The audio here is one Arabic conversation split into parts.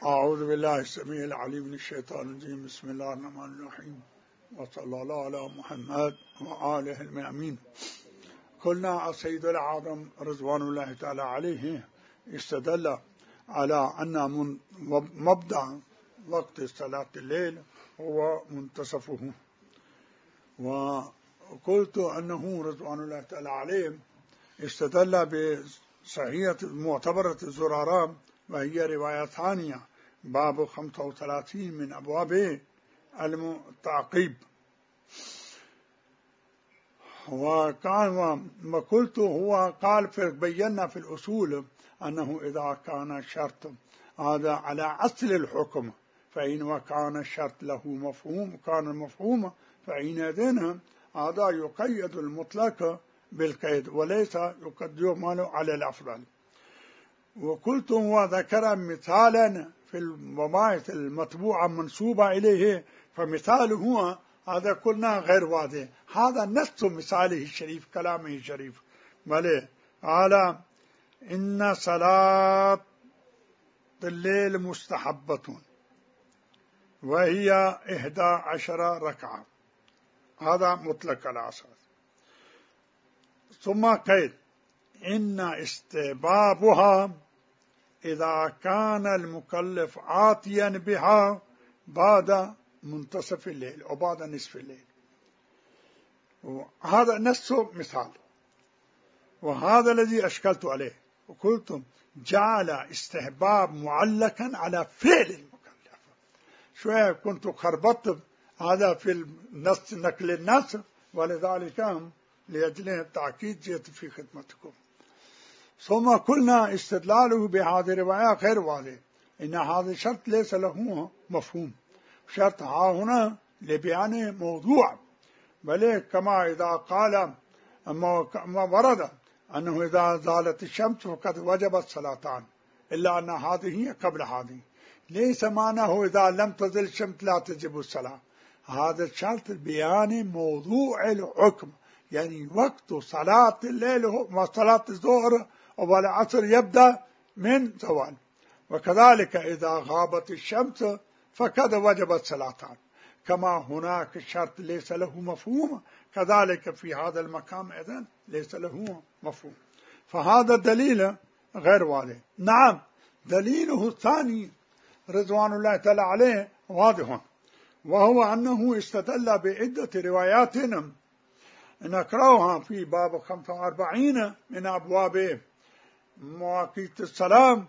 أعوذ بالله السميع العليم من الشيطان الرجيم. بسم الله الرحمن الرحيم، وصلى الله على محمد وآله المأمين. قلنا السيد العظم رضوان الله تعالى عليه استدل على أن مبدأ وقت صلاة الليل هو منتصفه، وقلت أنه رضوان الله تعالى عليه استدل بصحيحة معتبرة الزرارة، وهي رواية ثانية باب 35 من أبواب التعقيب. وقلت هو قال بينا في الأصول أنه إذا كان الشرط هذا على أصل الحكم فإن كان الشرط له مفهوم كان المفهوم فإن هذا يقيد المطلق بالقيد وليس يقدم على الأفضل. وقلت هو ذكر مثالا في المباحث المطبوعة منسوبة إليه، فمثاله هو هذا قلنا غير واضح، هذا نص مثاله الشريف كلامه الشريف بل قال إن صلاة الليل مستحبة وهي 11 ركعة، هذا مطلق الأساس. ثم قيل إن استحبابها إذا كان المكلف آتيا بها بعد منتصف الليل أو بعد نصف الليل. هذا نفس مثال، وهذا الذي أشكلت عليه وقلت جعل استحباب معلقا على فعل المكلف. شوية كنت خربطت هذا في النص نقل النص، ولذلك لأجل التأكيد جئت في خدمتكم. ثم قلنا استدلاله بهذه الرواية غير واضح، إن هذا الشرط ليس له مفهوم، شرط ها هنا لبيان موضوع، بل كما إذا قال ما ورد أنه إذا زالت الشمس فقد وجبت صلاتان، إلا أن هذه قبل هذه، ليس معناه إذا لم تزل الشمس لا تجب الصلاة. هذا الشرط بيان موضوع الحكم، يعني وقت صلاة الليل وصلاة الظهر والعصر يبدأ من زوال، وكذلك إذا غابت الشمس فقد وجبت صلاتان. كما هناك الشرط ليس له مفهوم، كذلك في هذا المقام إذن ليس له مفهوم، فهذا دليل غير واضح. نعم دليله الثاني رضوان الله تعالى عليه واضح، وهو أنه استدل بعدة روايات نقرأها في باب 45 من أبواب مواقيت الصلاة.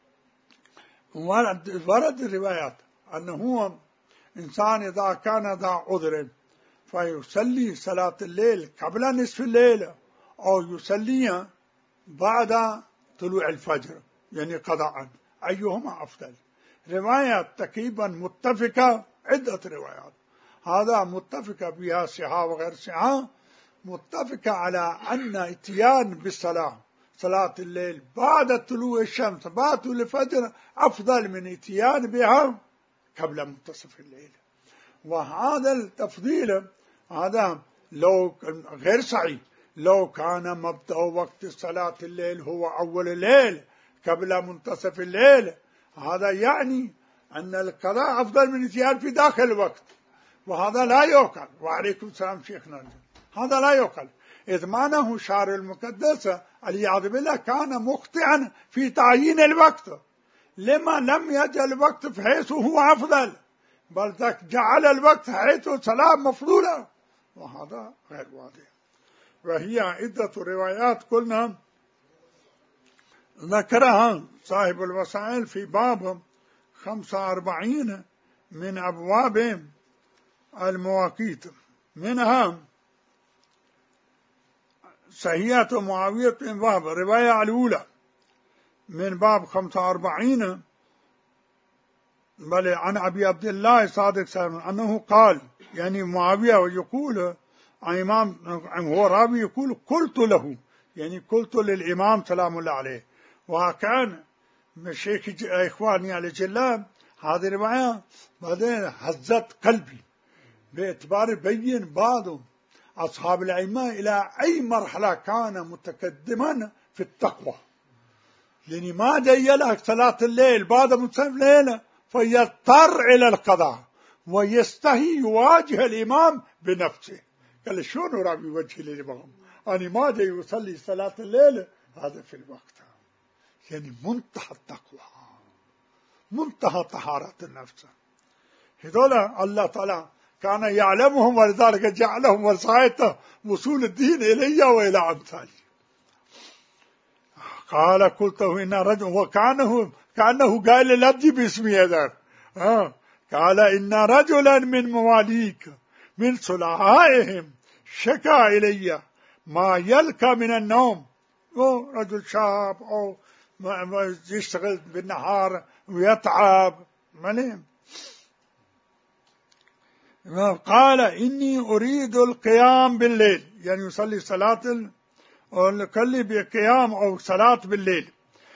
ورد الروايات أنه إنسان إذا كان ذا عذر فيصلي صلاة الليل قبل نصف الليل أو يصلي بعد طلوع الفجر، يعني قضاء، أيهما أفضل؟ روايات تقريبا متفقة، عدة روايات، هذا متفقة بها صحة وغير صحة، متفقة على أن اتيان بالصلاة صلاة الليل بعد طلوع الشمس بعد طلوع الفجر أفضل من اتيان بها قبل منتصف الليل. وهذا التفضيل هذا لو غير صحيح، لو كان مبدأ وقت صلاة الليل هو أول الليل قبل منتصف الليل، هذا يعني أن القضاء أفضل من اتيان في داخل الوقت، وهذا لا يعقل. وعليكم السلام شيخنا، هذا لا يعقل، إذ معناه شارع المقدس والعياذ بالله كان مخطئا في تعيين الوقت، لما لم يجعل الوقت بحيث هو أفضل، بل جعل الوقت حيث صلاة مفضولة، وهذا غير واضح. وهي عدة روايات قلنا ذكرها صاحب الوسائل في باب 45 من أبواب المواقيت، منها صحيحة معاوية بن وهب الرواية الأولى من باب 45 بل عن أبي عبد الله صادق سلام أنه قال، يعني معاوية ويقول إمام هو راوي يقول قلت له، يعني قلت للإمام سلام الله عليه. وكان شيخ إخواني على جلال هذه الرواية بعدين هزت قلبي، باعتبار بين بعض أصحاب الأئمة إلى أي مرحلة كان متقدما في التقوى، لأن ما ديلك صلاة الليل بعد منتصف الليل فيضطر إلى القضاء ويستحي يواجه الإمام بنفسه. قال شلون راح يوجه الإمام؟ أنا ما دي يصلي صلاة الليل هذا في الوقت. يعني منتهى التقوى، منتهى طهارة النفس. هذول الله تعالى كان يعلمهم، ولذلك جعلهم وسائط وصول الدين إلي وإلى أمثالي. قال قلت إن رجل، وكأنه قال لبجي باسمي هذا. قال إن رجلا من مواليك من صلحائهم شكا إلي ما يلقى من النوم. رجل شاب أو يشتغل بالنهار ويتعب مليم. قال إني أريد القيام بالليل، يعني يصلي صلاة وكلي بقيام أو صلاة بالليل،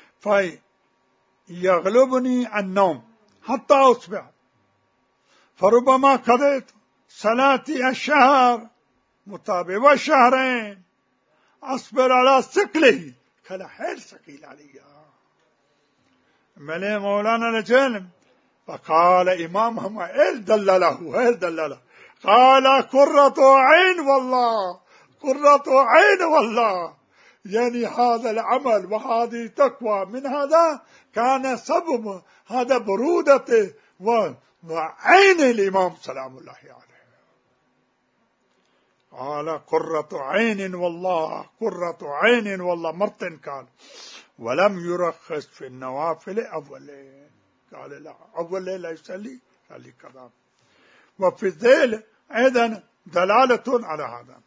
فيغلبني النوم حتى أصبح، فربما قضيت صلاتي الشهر مطابق والشهرين أصبر على ثقله. كلا حيل ثقيل علي ملي مولانا الجلم. فقال إمامهم إل دلله قال قرة عين والله، قرة عين والله. يعني هذا العمل وهذه تقوى من هذا كان سبب هذا برودته وعين الإمام سلام الله عليه. قال قرة عين والله، قرة عين والله مرتين قال. ولم يرخص في النوافل أول ليل، قال لا أول ليل لا يصلي، قال لي كذا. وفي الذيل أيضا دلالة على هذا.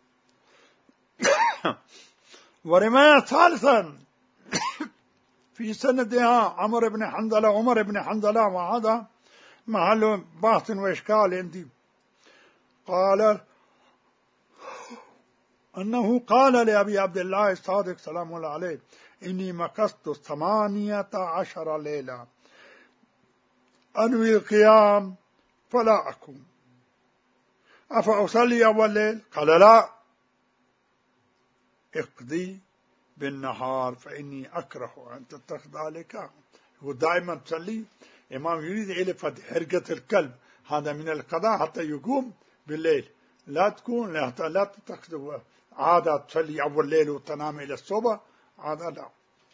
ورماية ثالثا في سندها عمر بن حنظلة، وهذا محل بحث وإشكال عندي. قال أنه قال لأبي عبد الله الصادق سلام الله عليه إني مكثت 18 ليلة أنوي القيام فلا أقوم، أفأصلي أول ليل؟ قال لا، اقضي بالنهار فإني أكره أن تتخذ ذلك. هو دائما تصلي، إمام يريد إلى حرقة الكلب، هذا من القضاء حتى يقوم بالليل. لا تكون لا تتخذ عادة تصلي أول ليل وتنام إلى الصبح، هذا لا.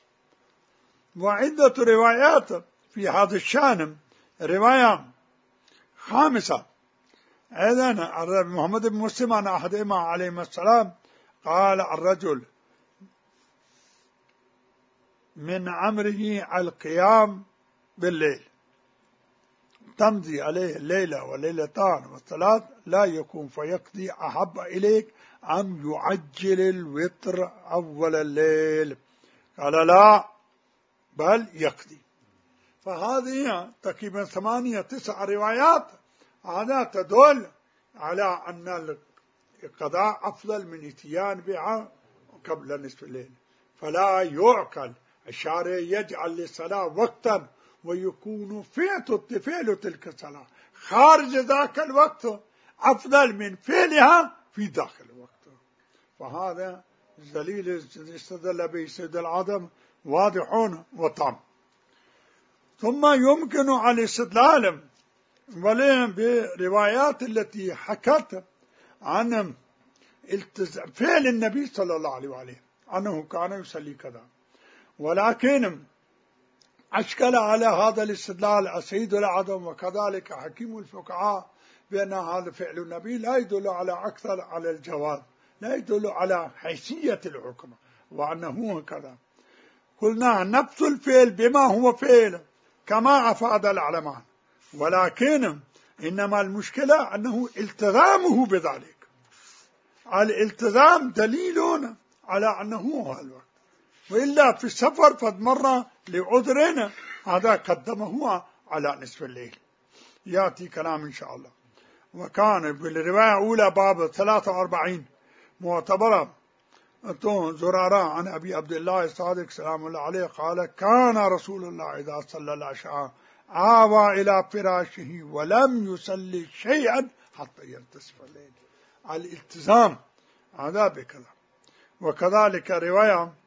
وعدة روايات في هذا الشأن. رواية خامسة أيضا محمد بن مسلم عن أحدهما عليه السلام قال الرجل من أمره القيام بالليل تمضي عليه الليلة وليلتان والثلاث لا يكون فيقضي أحب إليك أم يعجل الوتر أول الليل؟ قال لا بل يقضي. فهذه تقريبا 8-9 روايات هذا تدل على أن القضاء أفضل من اتيان بها قبل نصف الليل. فلا يعقل الشارع يجعل للصلاة وقتا ويكون فعل تلك الصلاة خارج ذاك الوقت أفضل من فعلها في داخل الوقت. فهذا دليل استدل به سيد العظم واضح وتام. ثم يمكن الاستدلال بروايات التي حكت عن فعل النبي صلى الله عليه وآله أنه كان يصلي كذا، ولكن أشكل على هذا الاستدلال السيد العظم وكذلك حكيم الفقهاء بأن هذا فعل النبي لا يدل على أكثر على الجواز، لا يدل على حيثية الحكم وأنه كذا. قلنا نفس الفعل بما هو فعل كما أفاد العلماء، ولكن إنما المشكلة أنه التزامه بذلك. الالتزام دليل على أنه هو الوقت، وإلا في السفر قد مر لعذرنا هذا قدمه على نصف الليل. يأتي كلام إن شاء الله. وكان بالرواية الأولى باب 43 معتبرة زرارة عن أبي عبد الله الصادق سلام الله عليه قال كان رسول الله إذا صلى العشاء آوى إلى فراشه ولم يصلي شيئا حتى ينتصف الليل. الالتزام هذا بكذا. وكذلك رواية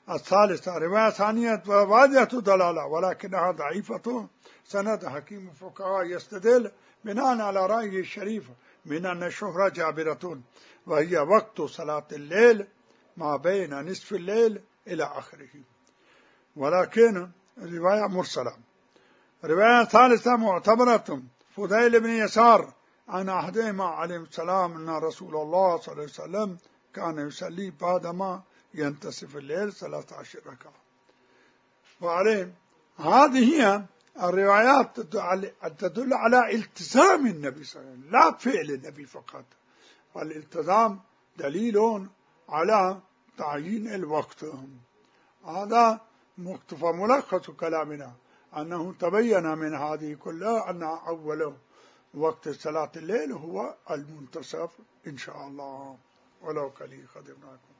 الثالثة رواية ثانية واضحة دلالة ولكنها ضعيفة سند. حكيم فقهاء يستدل بناء على رأيه الشريف من أن الشهرة جابرة وهي وقت صلاة الليل ما بين نصف الليل إلى آخره، ولكن رواية مرسلة. رواية ثالثة معتبرة فضيل بن يسار عن أحدهما عليه السلام أن رسول الله صلى الله عليه وسلم كان يصلي بعدما ينتصف الليل 13 ركعة. وعليه هذه هي الروايات تدل على التزام النبي صلى الله عليه وسلم لا فعل النبي فقط، والالتزام دليل على تعيين الوقت. هذا مقتفى ملخص كلامنا أنه تبين من هذه كلها أن أول وقت صلاة الليل هو المنتصف إن شاء الله. ولو كلي خدمناكم.